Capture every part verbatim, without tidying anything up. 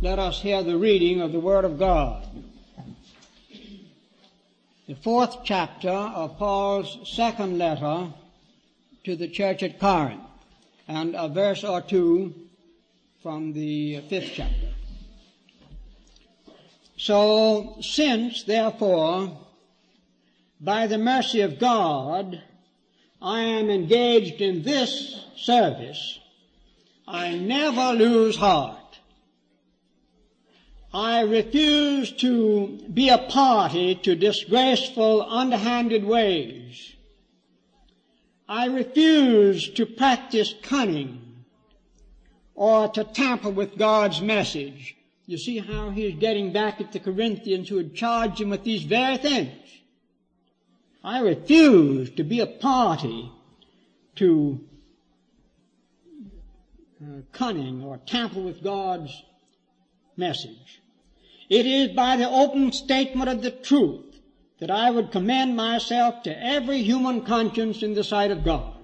let us hear the reading of the Word of God. The fourth chapter of Paul's second letter to the church at Corinth, and a verse or two from the fifth chapter. So, since, therefore, by the mercy of God, I am engaged in this service, I never lose heart. I refuse to be a party to disgraceful, underhanded ways. I refuse to practice cunning or to tamper with God's message. You see how he's getting back at the Corinthians who had charged him with these very things. I refuse to be a party to uh, cunning or tamper with God's message. It is by the open statement of the truth that I would commend myself to every human conscience in the sight of God.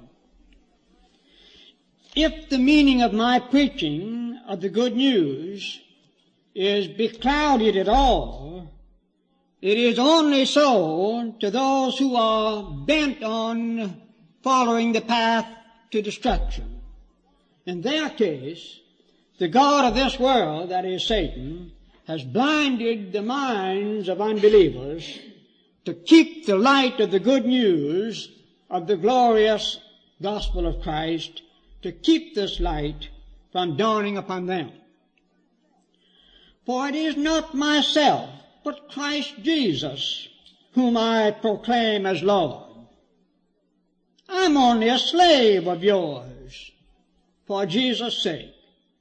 If the meaning of my preaching of the good news is beclouded at all, it is only so to those who are bent on following the path to destruction. In their case, the god of this world, that is Satan, has blinded the minds of unbelievers to keep the light of the good news of the glorious gospel of Christ, to keep this light from dawning upon them. For it is not myself, but Christ Jesus, whom I proclaim as Lord. I'm only a slave of yours, for Jesus' sake.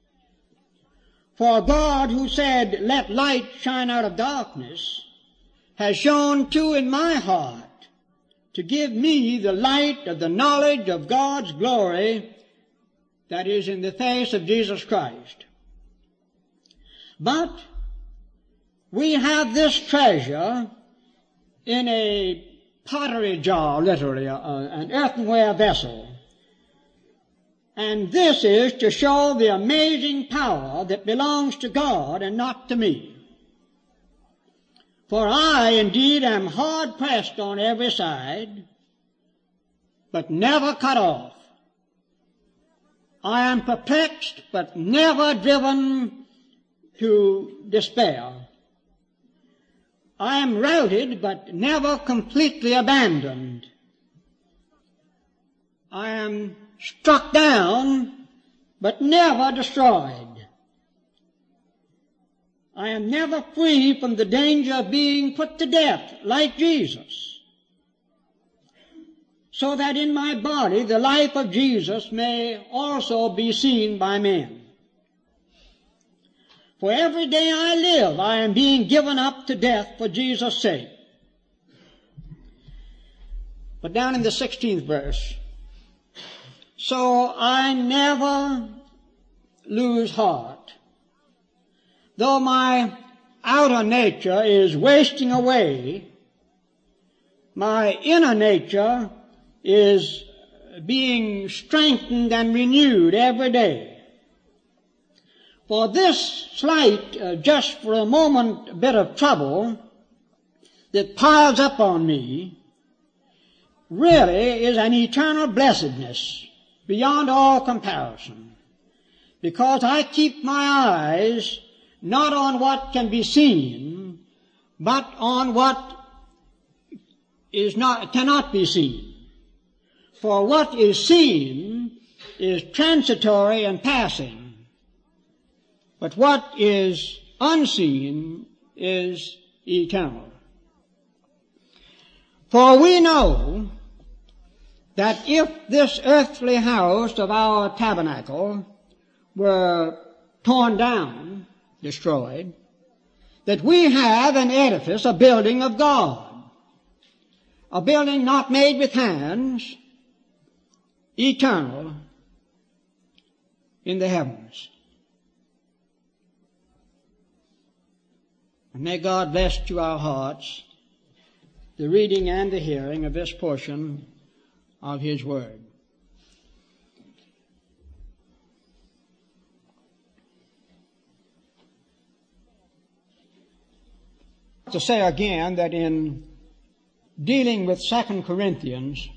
For God, who said, "Let light shine out of darkness," has shone too in my heart to give me the light of the knowledge of God's glory that is in the face of Jesus Christ. But we have this treasure in a pottery jar, literally, uh, an earthenware vessel. And this is to show the amazing power that belongs to God and not to me. For I indeed am hard pressed on every side, but never cut off. I am perplexed, but never driven to despair. I am routed, but never completely abandoned. I am struck down, but never destroyed. I am never free from the danger of being put to death, like Jesus, so that in my body the life of Jesus may also be seen by men. For every day I live, I am being given up to death for Jesus' sake. But down in the sixteenth verse, so I never lose heart. Though my outer nature is wasting away, my inner nature is being strengthened and renewed every day. For this slight, uh, just for a moment, bit of trouble that piles up on me really is an eternal blessedness beyond all comparison, because I keep my eyes not on what can be seen, but on what is not, cannot be seen. For what is seen is transitory and passing, but what is unseen is eternal. For we know that if this earthly house of our tabernacle were torn down, destroyed, that we have an edifice, a building of God, a building not made with hands, eternal in the heavens. And may God bless to our hearts the reading and the hearing of this portion of His Word. To say again that in dealing with Second Corinthians,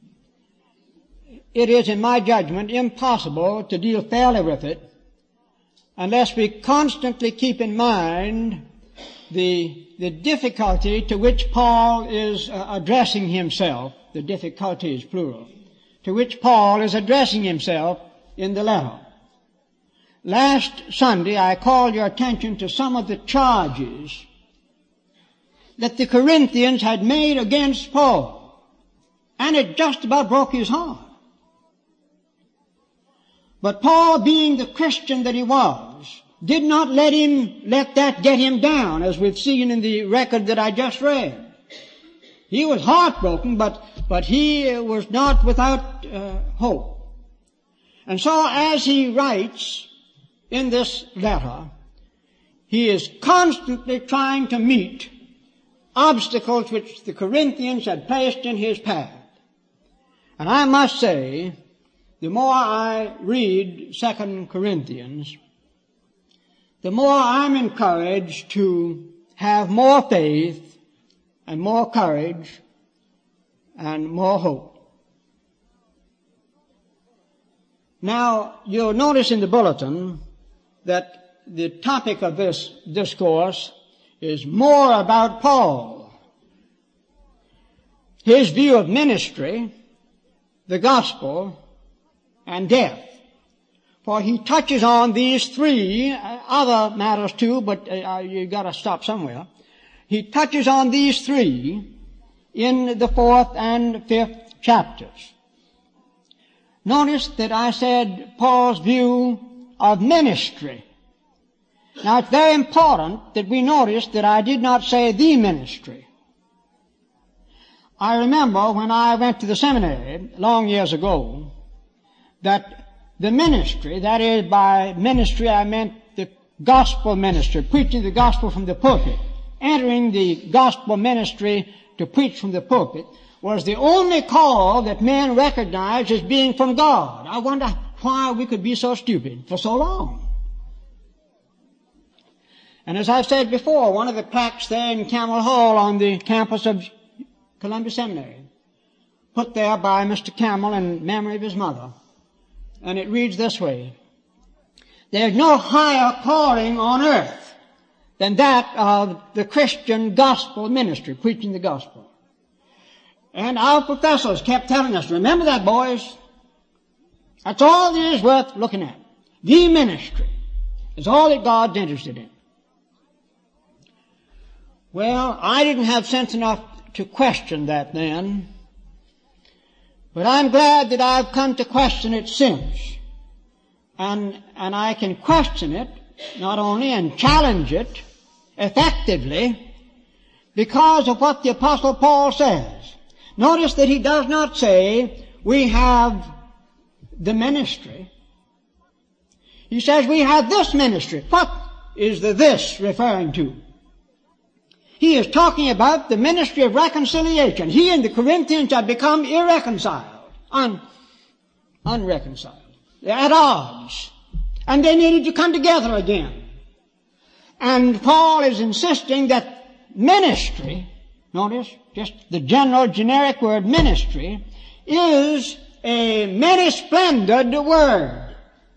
it is, in my judgment, impossible to deal fairly with it unless we constantly keep in mind the, the difficulty to which Paul is uh, addressing himself. The difficulty is plural. To which Paul is addressing himself in the letter. Last Sunday I called your attention to some of the charges that the Corinthians had made against Paul, and it just about broke his heart. But Paul, being the Christian that he was, did not let him, let that get him down, as we've seen in the record that I just read. He was heartbroken, but, but he was not without uh, hope. And so as he writes in this letter, he is constantly trying to meet obstacles which the Corinthians had placed in his path. And I must say, the more I read Second Corinthians, the more I'm encouraged to have more faith and more courage and more hope. Now, you'll notice in the bulletin that the topic of this discourse is more about Paul, his view of ministry, the gospel, and death. For he touches on these three, uh, other matters too, but uh, you got to stop somewhere. He touches on these three in the fourth and fifth chapters. Notice that I said Paul's view of ministry. Now, it's very important that we notice that I did not say the ministry. I remember when I went to the seminary long years ago that the ministry, that is, by ministry I meant the gospel ministry, preaching the gospel from the pulpit, entering the gospel ministry to preach from the pulpit, was the only call that men recognized as being from God. I wonder why we could be so stupid for so long. And as I've said before, one of the plaques there in Camel Hall on the campus of Columbia Seminary, put there by Mister Camel in memory of his mother, and it reads this way: there's no higher calling on earth than that of the Christian gospel ministry, preaching the gospel. And our professors kept telling us, remember that, boys. That's all there is worth looking at. The ministry is all that God's interested in. Well, I didn't have sense enough to question that then, but I'm glad that I've come to question it since. And, and I can question it, not only, and challenge it effectively because of what the Apostle Paul says. Notice that he does not say, we have the ministry. He says, we have this ministry. What is the this referring to? He is talking about the ministry of reconciliation. He and the Corinthians had become irreconciled, un, unreconciled. They're at odds. And they needed to come together again. And Paul is insisting that ministry, notice, just the general generic word ministry, is a many-splendid word.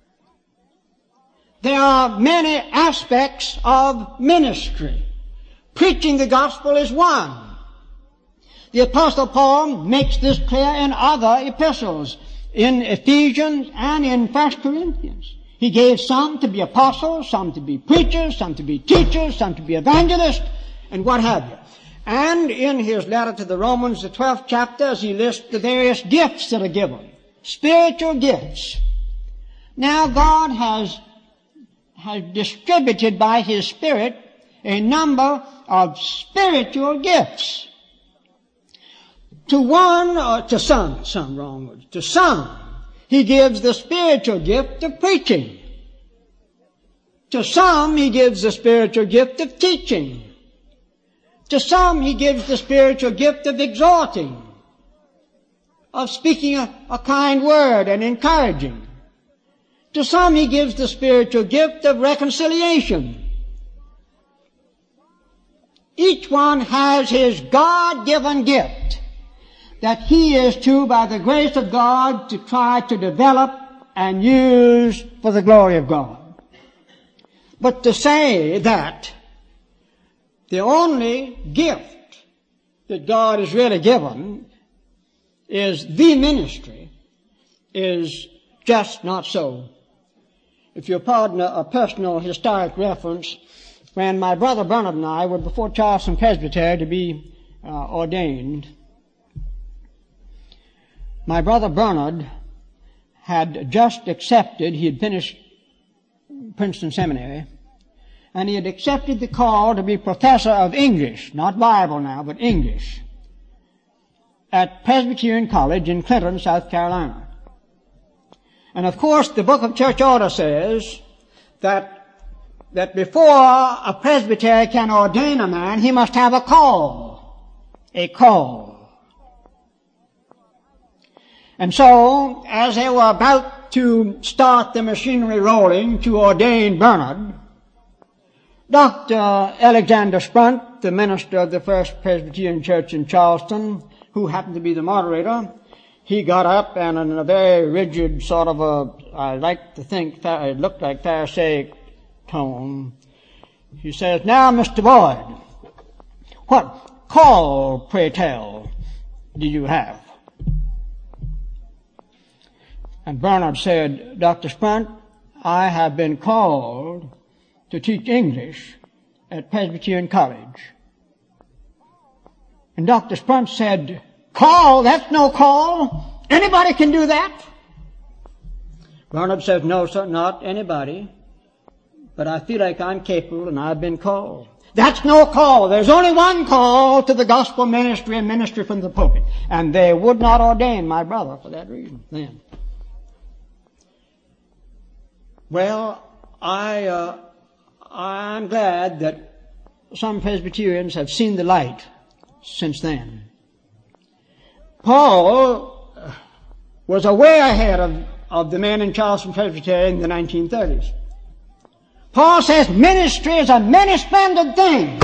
There are many aspects of ministry. Preaching the gospel is one. The Apostle Paul makes this clear in other epistles, in Ephesians and in First Corinthians. He gave some to be apostles, some to be preachers, some to be teachers, some to be evangelists, and what have you. And in his letter to the Romans, the twelfth chapter, he lists the various gifts that are given. Spiritual gifts. Now God has, has distributed by His Spirit a number of spiritual gifts. To one, or to some, some wrong words, to some, He gives the spiritual gift of preaching. To some, He gives the spiritual gift of teaching. To some, He gives the spiritual gift of exhorting, of speaking a, a kind word and encouraging. To some, He gives the spiritual gift of reconciliation. Each one has his God-given gift that he is to, by the grace of God, to try to develop and use for the glory of God. But to say that the only gift that God has really given is the ministry is just not so. If you'll pardon a, a personal historic reference, when my brother Bernard and I were before Charleston Presbytery to be uh, ordained, my brother Bernard had just accepted, he had finished Princeton Seminary, and he had accepted the call to be professor of English, not Bible now, but English, at Presbyterian College in Clinton, South Carolina. And of course, the Book of Church Order says that that before a presbytery can ordain a man, he must have a call. A call. And so, as they were about to start the machinery rolling to ordain Bernard, Doctor Alexander Spunt, the minister of the First Presbyterian Church in Charleston, who happened to be the moderator, he got up and in a very rigid sort of a, I like to think, it looked like Pharisaic tone, he says, "Now, Mister Boyd, what call, pray tell, do you have?" And Bernard said, "Doctor Spunt, I have been called to teach English at Presbyterian College." And Doctor Spunt said, "Call? That's no call. Anybody can do that." Bernard says, "No, sir, not anybody. But I feel like I'm capable and I've been called." That's no call. There's only one call to the gospel ministry and ministry from the pulpit. And they would not ordain my brother for that reason then. Well, I, uh, I'm glad that some Presbyterians have seen the light since then. Paul was way ahead of, of the men in Charleston Presbytery in the nineteen thirties. Paul says ministry is a many splendid thing.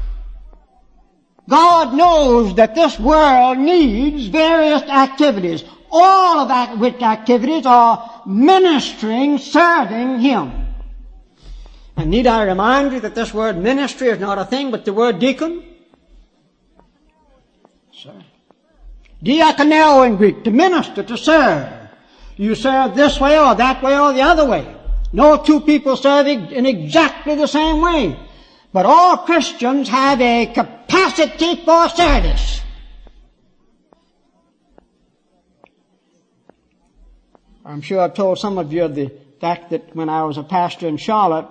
God knows that this world needs various activities, all of that which activities are ministering, serving Him. And need I remind you that this word ministry is not a thing but the word deacon? Sir. Diakoneo in Greek, to minister, to serve. You serve this way or that way or the other way. No two people serve in exactly the same way. But all Christians have a capacity for service. I'm sure I've told some of you of the fact that when I was a pastor in Charlotte,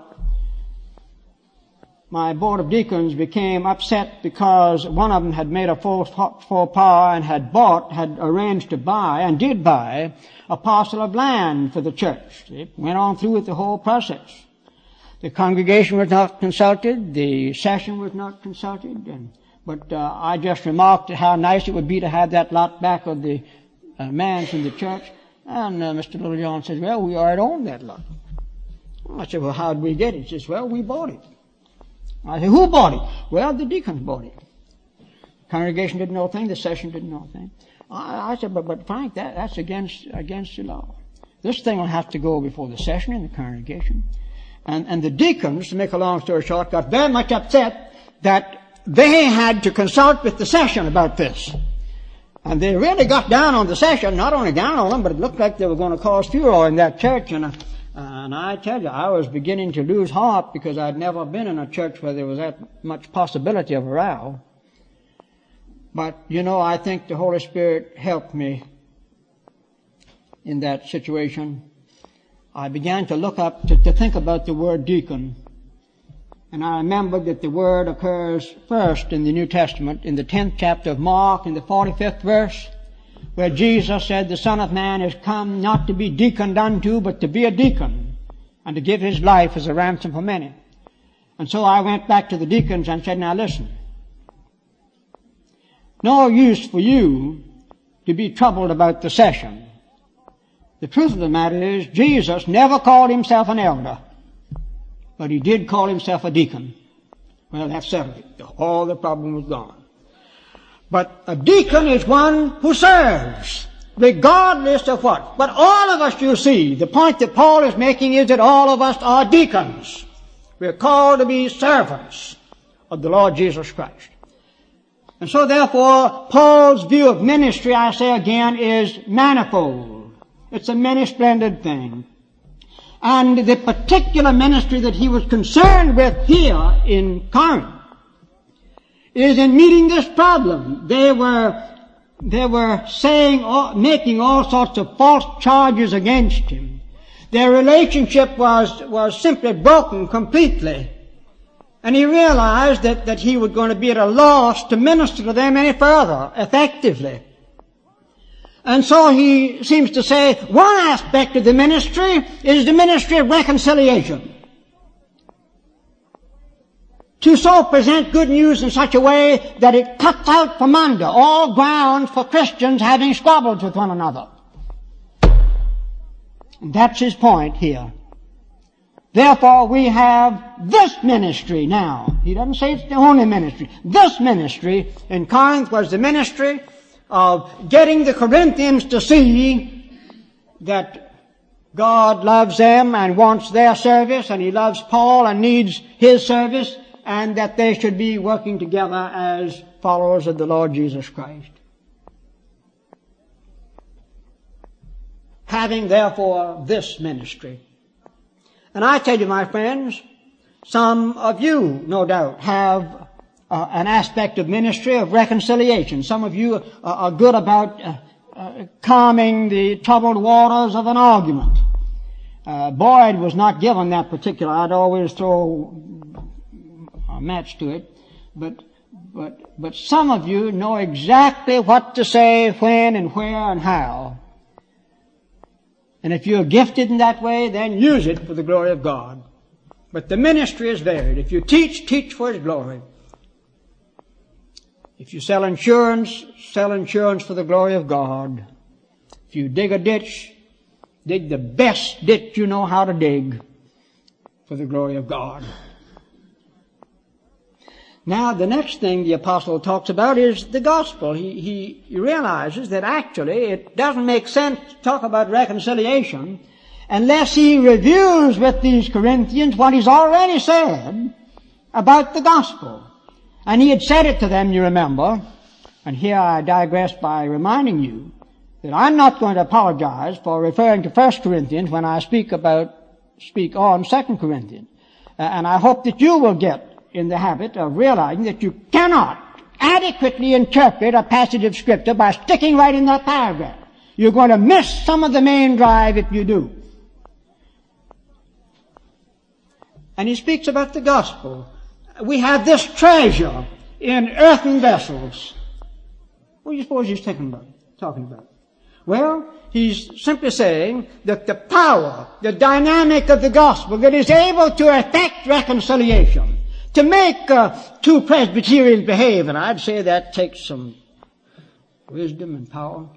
my board of deacons became upset because one of them had made a faux pas and had bought, had arranged to buy, and did buy, a parcel of land for the church. It went on through with the whole process. The congregation was not consulted, the session was not consulted, and, but uh, I just remarked how nice it would be to have that lot back of the uh, man from the church. And uh, Mister Littlejohn says, "Well, we already own that lot." I said, "Well, how did we get it?" He says, "Well, we bought it." I said, "Who bought it?" "Well, the deacons bought it." The congregation didn't know a thing, the session didn't know a thing. I, I said, but, but Frank, that, that's against, against the law. This thing will have to go before the session and the congregation. And, and the deacons, to make a long story short, got very much upset that they had to consult with the session about this. And they really got down on the session, not only down on them, but it looked like they were going to cause furor in that church. And, uh, and I tell you, I was beginning to lose heart because I'd never been in a church where there was that much possibility of a row. But, you know, I think the Holy Spirit helped me in that situation. I began to look up, to, to think about the word deacon. And I remembered that the word occurs first in the New Testament, in the tenth chapter of Mark, in the forty-fifth verse, where Jesus said, "The Son of Man is come not to be deaconed unto, but to be a deacon, and to give His life as a ransom for many." And so I went back to the deacons and said, "Now listen, no use for you to be troubled about the session. The truth of the matter is, Jesus never called Himself an elder, but He did call Himself a deacon. Well, that settled it. All the problem was gone. But a deacon is one who serves, regardless of what. But all of us, you see, the point that Paul is making is that all of us are deacons. We're called to be servants of the Lord Jesus Christ. And so therefore, Paul's view of ministry, I say again, is manifold. It's a many splendid thing. And the particular ministry that he was concerned with here in Corinth is in meeting this problem. They were, they were saying, making all sorts of false charges against him. Their relationship was, was simply broken completely. And he realized that, that he was going to be at a loss to minister to them any further effectively. And so he seems to say one aspect of the ministry is the ministry of reconciliation. To so present good news in such a way that it cuts out from under all grounds for Christians having squabbled with one another. And that's his point here. Therefore, we have this ministry now. He doesn't say it's the only ministry. This ministry in Corinth was the ministry of getting the Corinthians to see that God loves them and wants their service, and He loves Paul and needs his service, and that they should be working together as followers of the Lord Jesus Christ. Having, therefore, this ministry. And I tell you, my friends, some of you, no doubt, have uh, an aspect of ministry of reconciliation. Some of you are, are good about uh, uh, calming the troubled waters of an argument. Uh, Boyd was not given that particular. I'd always throw a match to it. But, but, but some of you know exactly what to say, when and where and how. And if you're gifted in that way, then use it for the glory of God. But the ministry is varied. If you teach, teach for His glory. If you sell insurance, sell insurance for the glory of God. If you dig a ditch, dig the best ditch you know how to dig for the glory of God. Now, the next thing the apostle talks about is the gospel. He, he, he realizes that actually it doesn't make sense to talk about reconciliation unless he reviews with these Corinthians what he's already said about the gospel. And he had said it to them, you remember, and here I digress by reminding you that I'm not going to apologize for referring to First Corinthians when I speak about, speak on Second Corinthians. Uh, and I hope that you will get in the habit of realizing that you cannot adequately interpret a passage of Scripture by sticking right in that paragraph. You're going to miss some of the main drive if you do. And he speaks about the gospel. We have this treasure in earthen vessels. What do you suppose he's talking about? Talking about? Well, he's simply saying that the power, the dynamic of the gospel that is able to effect reconciliation, to make uh, two Presbyterians behave, and I'd say that takes some wisdom and power.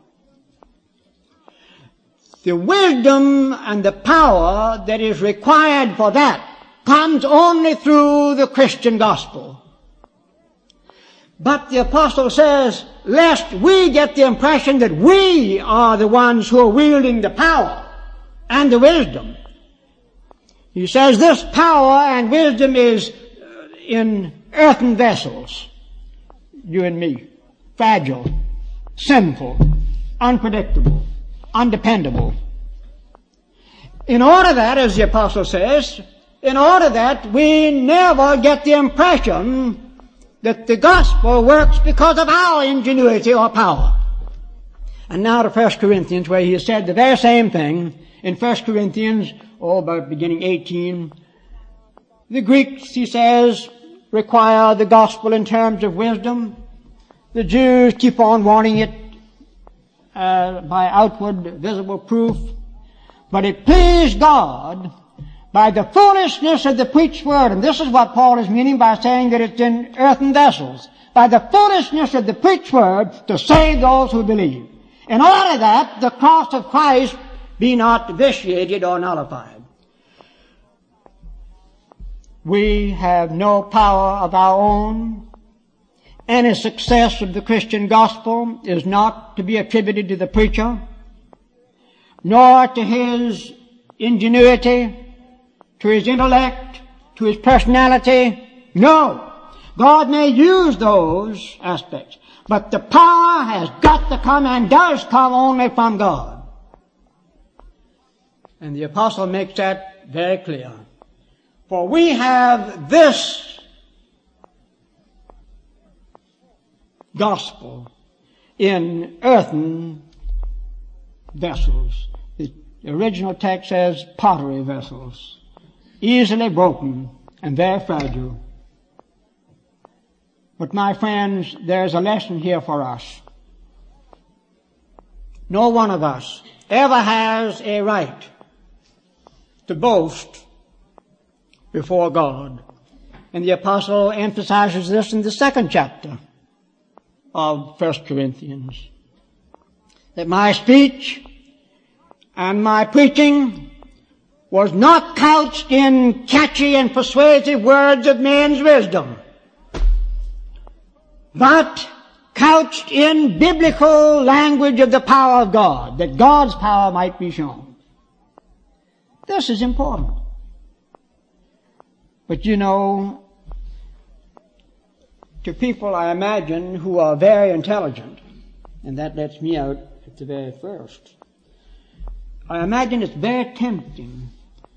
The wisdom and the power that is required for that comes only through the Christian gospel. But the apostle says, lest we get the impression that we are the ones who are wielding the power and the wisdom. He says this power and wisdom is in earthen vessels, you and me, fragile, sinful, unpredictable, undependable. In order that, as the apostle says, in order that we never get the impression that the gospel works because of our ingenuity or power. And now to First Corinthians, where he has said the very same thing in First Corinthians, oh, about beginning eighteen. The Greeks, he says, require the gospel in terms of wisdom. The Jews keep on wanting it uh, by outward visible proof. But it pleased God by the foolishness of the preached word, and this is what Paul is meaning by saying that it's in earthen vessels, by the foolishness of the preached word to save those who believe, in order that the cross of Christ be not vitiated or nullified. We have no power of our own. Any success of the Christian gospel is not to be attributed to the preacher, nor to his ingenuity, to his intellect, to his personality. No. God may use those aspects, but the power has got to come and does come only from God. And the apostle makes that very clear. For we have this gospel in earthen vessels. The original text says pottery vessels, easily broken and very fragile. But my friends, there's a lesson here for us. No one of us ever has a right to boast before God. And the apostle emphasizes this in the second chapter of First Corinthians. That my speech and my preaching was not couched in catchy and persuasive words of men's wisdom, but couched in biblical language of the power of God, that God's power might be shown. This is important. But you know, to people, I imagine, who are very intelligent, and that lets me out at the very first, I imagine it's very tempting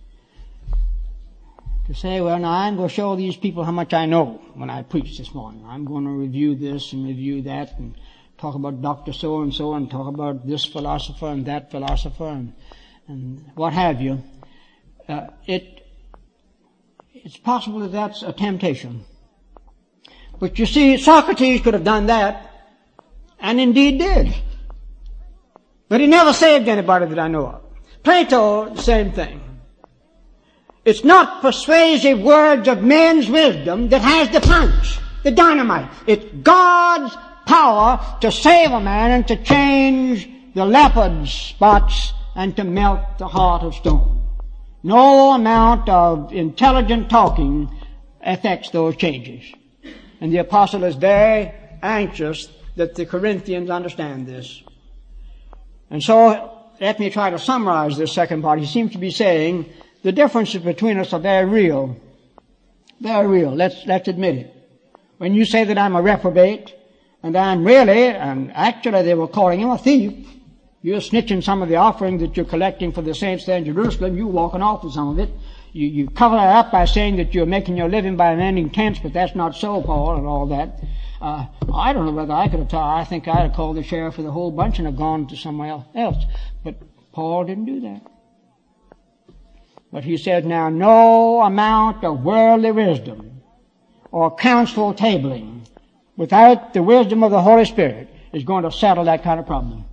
to say, well, now I'm going to show these people how much I know when I preach this morning. I'm going to review this and review that and talk about Doctor So-and-so and talk about this philosopher and that philosopher and, and what have you. Uh, it It's possible that that's a temptation. But you see, Socrates could have done that, and indeed did. But he never saved anybody that I know of. Plato, the same thing. It's not persuasive words of men's wisdom that has the punch, the dynamite. It's God's power to save a man and to change the leopard spots and to melt the heart of stone. No amount of intelligent talking affects those changes. And the apostle is very anxious that the Corinthians understand this. And so, let me try to summarize this second part. He seems to be saying the differences between us are very real. Very real. Let's, let's admit it. When you say that I'm a reprobate, and I'm really, and actually they were calling him a thief, you're snitching some of the offerings that you're collecting for the saints there in Jerusalem. You're walking off with some of it. You, you cover it up by saying that you're making your living by mending tents, but that's not so, Paul, and all that. Uh, I don't know whether I could have told, I think I'd have called the sheriff for the whole bunch and have gone to somewhere else. But Paul didn't do that. But he says, now no amount of worldly wisdom or counsel tabling without the wisdom of the Holy Spirit is going to settle that kind of problem.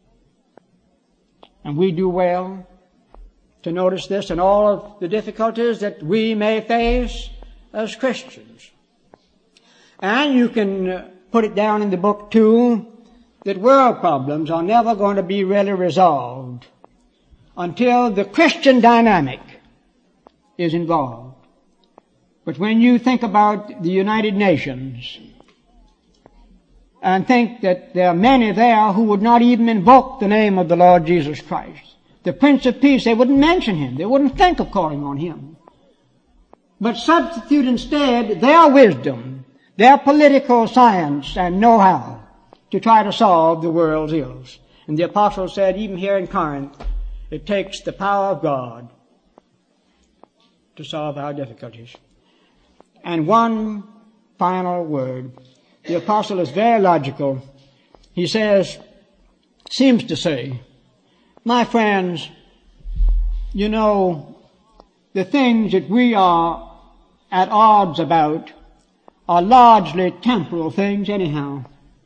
And we do well to notice this in all of the difficulties that we may face as Christians. And you can put it down in the book too, that world problems are never going to be really resolved until the Christian dynamic is involved. But when you think about the United Nations and think that there are many there who would not even invoke the name of the Lord Jesus Christ, the Prince of Peace, they wouldn't mention him. They wouldn't think of calling on him. But substitute instead their wisdom, their political science and know-how to try to solve the world's ills. And the apostle said, even here in Corinth, it takes the power of God to solve our difficulties. And one final word. The apostle is very logical. He says, seems to say, my friends, you know, the things that we are at odds about are largely temporal things anyhow.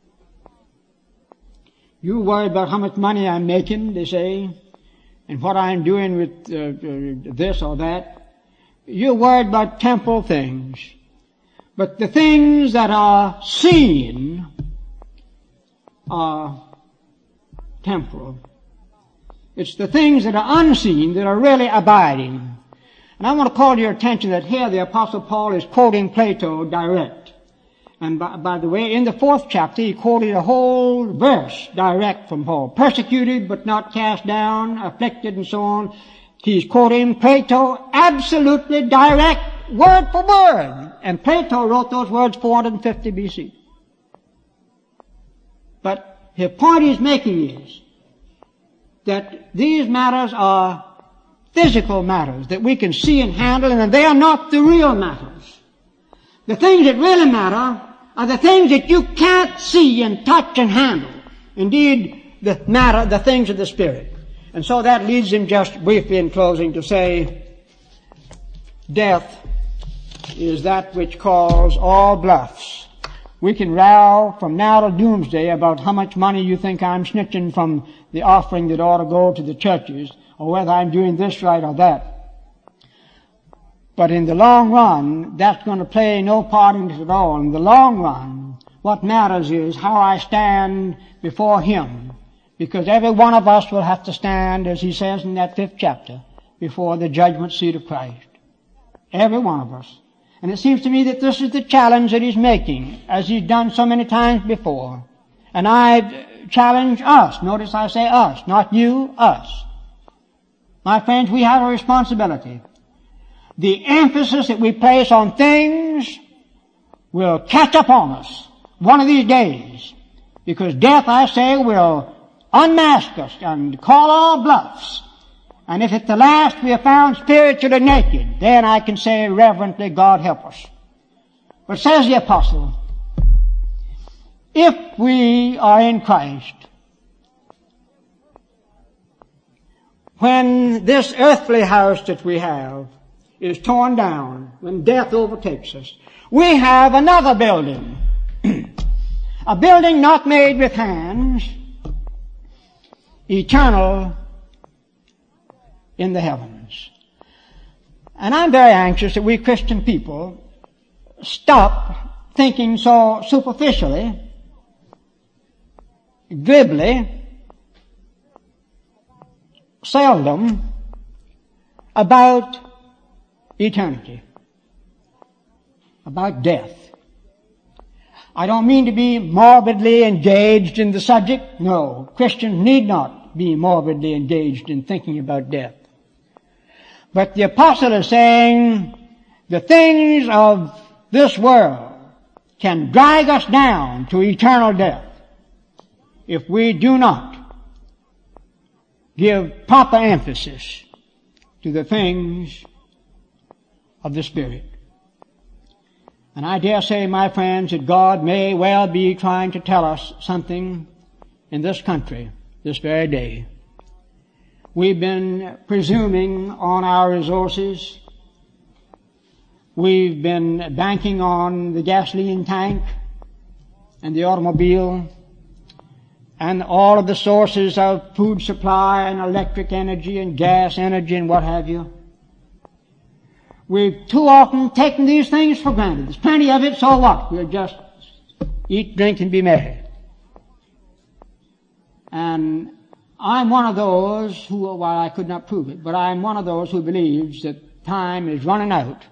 You worry about how much money I'm making, they say, and what I'm doing with uh, uh, this or that. You're worried about temporal things. But the things that are seen are temporal. It's the things that are unseen that are really abiding. And I want to call to your attention that here the Apostle Paul is quoting Plato direct. And by, by the way, in the fourth chapter, he quoted a whole verse direct from Paul. Persecuted but not cast down, afflicted and so on. He's quoting Plato absolutely direct, word for word. And Plato wrote those words four hundred fifty B C. But the point he's making is that these matters are physical matters that we can see and handle, and they are not the real matters. The things that really matter are the things that you can't see and touch and handle. Indeed, the matter, the things of the Spirit. And so that leads him just briefly in closing to say, death is that which calls all bluffs. We can row from now to doomsday about how much money you think I'm snitching from the offering that ought to go to the churches, or whether I'm doing this right or that. But in the long run, that's going to play no part in it at all. In the long run, what matters is how I stand before Him. Because every one of us will have to stand, as he says in that fifth chapter, before the judgment seat of Christ. Every one of us. And it seems to me that this is the challenge that he's making, as he's done so many times before. And I challenge us. Notice I say us, not you, us. My friends, we have a responsibility. The emphasis that we place on things will catch up on us one of these days. Because death, I say, will unmask us and call all bluffs. And if at the last we are found spiritually naked, then I can say reverently, God help us. But says the apostle, if we are in Christ, when this earthly house that we have is torn down, when death overtakes us, we have another building. A building not made with hands, eternal in the heavens. And I'm very anxious that we Christian people stop thinking so superficially, glibly, seldom about eternity, about death. I don't mean to be morbidly engaged in the subject. No, Christians need not be morbidly engaged in thinking about death. But the apostle is saying the things of this world can drag us down to eternal death if we do not give proper emphasis to the things of the Spirit. And I dare say, my friends, that God may well be trying to tell us something in this country this very day. We've been presuming on our resources. We've been banking on the gasoline tank and the automobile and all of the sources of food supply and electric energy and gas energy and what have you. We've too often taken these things for granted. There's plenty of it, so what? We'll just eat, drink, and be merry. And I'm one of those who, while I could not prove it, but I'm one of those who believes that time is running out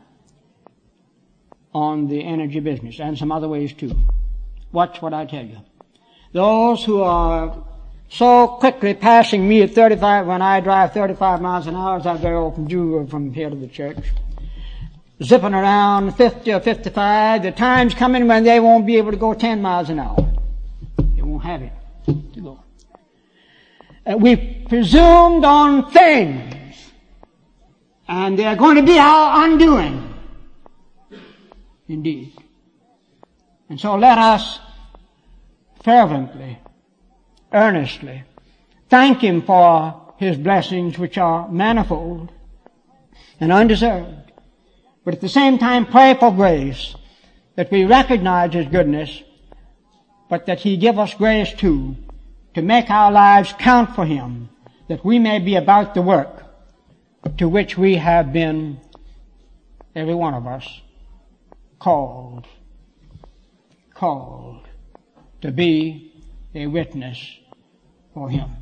on the energy business, and some other ways too. Watch what I tell you. Those who are so quickly passing me at thirty-five, when I drive thirty-five miles an hour, as I very often do from here to the church, zipping around fifty or fifty-five, the time's coming when they won't be able to go ten miles an hour. They won't have it to go. Uh, we've presumed on things, and they're going to be our undoing. Indeed. And so let us fervently, earnestly thank Him for His blessings, which are manifold and undeserved. But at the same time pray for grace, that we recognize His goodness, but that He give us grace too, to make our lives count for Him, that we may be about the work to which we have been, every one of us, called, called to be a witness for Him.